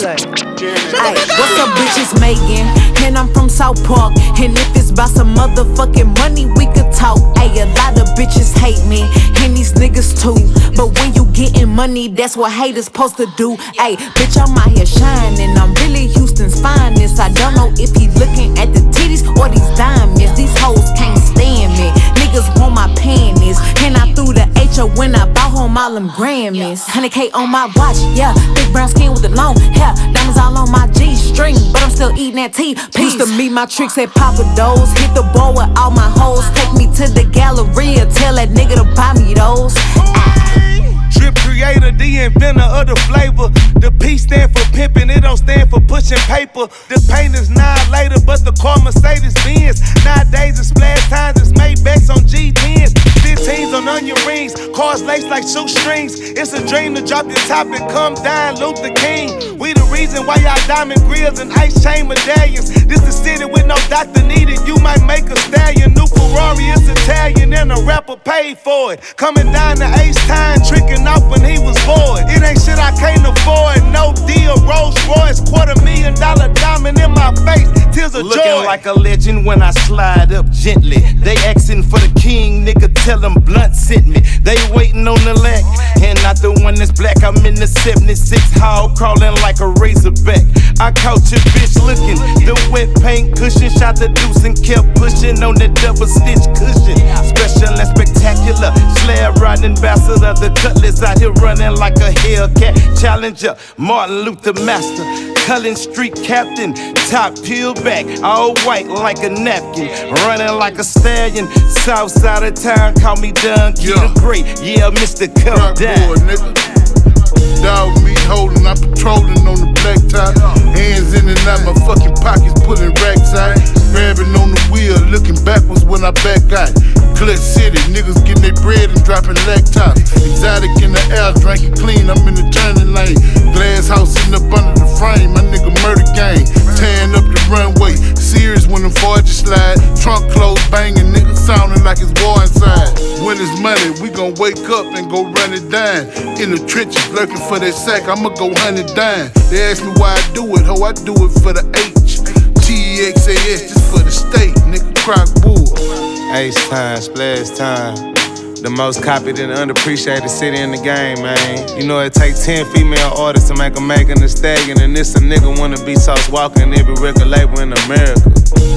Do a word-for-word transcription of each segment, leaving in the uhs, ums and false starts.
what? Ay, what's up, bitches, Megan? And I'm from South Park. And if it's about some motherfucking money, we could talk. Ay, a lot of bitches hate me, and these niggas too. But when you getting money, that's what haters supposed to do. Ay, bitch, I'm out here shining. I'm really Houston's finest. I don't know if he looking at the titties or these diamonds. These hoes can't stand me. Niggas want my panties. And I threw the H O when I bought home all them Grammys. one hundred K on my watch, yeah. Big brown skin with the long hair. Diamonds all on my G-string, but I'm still eating that tea. Used to meet my tricks at Papa Do's. Hit the ball with all my hoes. Take me to the Galleria. Tell that nigga to buy me those. Drip creator, the inventor of the flavor. The P stand for pimping, it don't stand for pushing paper. The paint is nine later, but the car Mercedes Benz. Nowadays it's splash times, it's Maybachs on G tens. fifteens on onion rings, cars laced like shoestrings. It's a dream to drop your top and come down Luther King. We the reason why y'all diamond grills and ice chain medallions. This the city with no doctor needed, you might make a stallion. New Ferrari is Italian and a rapper paid for it. Coming down the Ace Time, tricking off when he was bored. It ain't shit I can't afford, no deal, Rolls Royce. Quarter million dollar diamond in my face, tears of Looking joy. Looking like a legend when I slide up gently. They asking for the king, nigga, tell them Blunt sent me. They waiting on the lack, and not the one that's black. I'm in the seventy-six hall, crawling like a razorback. I caught your bitch looking, the wet paint cushion. Shot the deuce and kept pushing on the double stitch cushion. Special and spectacular, slab riding ambassador. The cutlass out here running like a Hellcat Challenger. Martin Luther Master, Cullen Street Captain. Top peeled back, all white like a napkin. Running like a stallion, south side of town. Call me Dunn, Key yeah. the Great. Yeah, Mister Come Rock Down. Boy, nigga. Dog meat holding, I'm patrolling on the black top. Hands in and out, my fucking pockets pulling racks out. Grabbing on the wheel, looking backwards when I back out. Clutch City, niggas getting their bread and dropping laptops. Exotic in the air, drinking clean, I'm in the turning lane. Glass house sitting up under the frame, my nigga murder gang. Tearing up the runway, serious when them forges slide. Trunk closed, banging, niggas sounding like it's war inside. When it's money, we gon' wake up and go run it down. In the trenches, lurking for that sack, I'ma go hunt it down. They ask me why I do it, ho, I do it for the H. T E X A S, just for the state, nigga, Crock Bull. Ace time, splash time. The most copied and underappreciated city in the game, man. You know it takes ten female artists to make a Megan Thee Stallion, and this a nigga wanna be sauce walking every record label in America.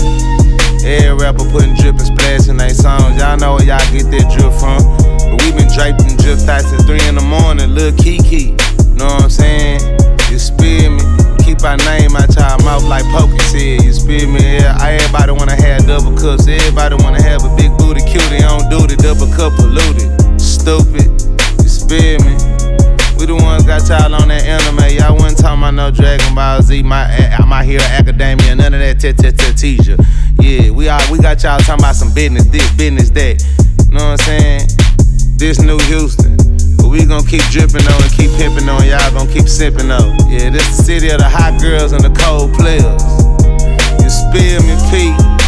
Every rapper putting drip and splash in their songs. Y'all know where y'all get that drip from. But we been draped in drip thoughts at three in the morning, Lil Kiki. Know what I'm saying? You spit me. Keep our name out y'all mouth like Pokey said. You spit me, yeah. Everybody wanna have double cups. Everybody wanna have a big booty cutie on duty. Double cup polluted. Stupid. You spit me. We the ones got y'all on that anime. Y'all wasn't talking about no Dragon Ball Z. My, my Hero Academia. None of that t-t-t-teacher. Yeah, we all, we got y'all talking about some business this, business that. You know what I'm saying? This New Houston. But we gon' keep dripping on and keep pimping on. Y'all gon' keep sipping on. Yeah, this the city of the hot girls and the cold players. You spill me, Pete.